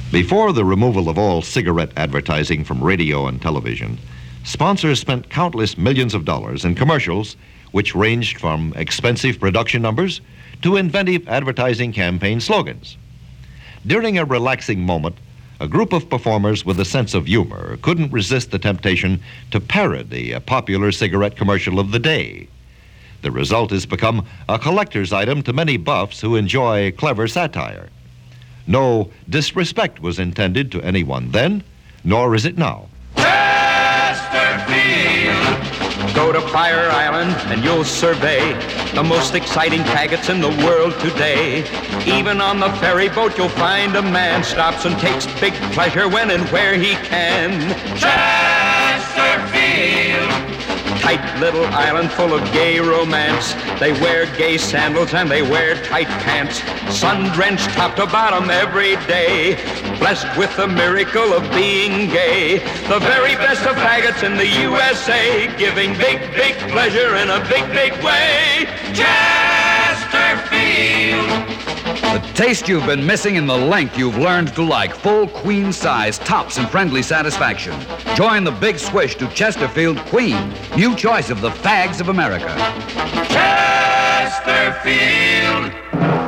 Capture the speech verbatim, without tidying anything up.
Before the removal of all cigarette advertising from radio and television, sponsors spent countless millions of dollars in commercials which ranged from expensive production numbers to inventive advertising campaign slogans. During a relaxing moment, a group of performers with a sense of humor couldn't resist the temptation to parody a popular cigarette commercial of the day. The result has become a collector's item to many buffs who enjoy clever satire. No disrespect was intended to anyone then, nor is it now. Chesterfield! Go to Fire Island and you'll survey the most exciting faggots in the world today. Even on the ferry boat you'll find a man stops and takes big pleasure when and where he can. Chesterfield! Tight little island full of gay romance. They wear gay sandals and they wear tight pants. Sun-drenched top to bottom every day. Blessed with the miracle of being gay. The very best of faggots in the U S A. Giving big, big pleasure in a big, big way. Chesterfield! The taste you've been missing and the length you've learned to like. Full queen size tops and friendly satisfaction. Join the big swish to Chesterfield Queen. New choice of the fags of America. Chesterfield!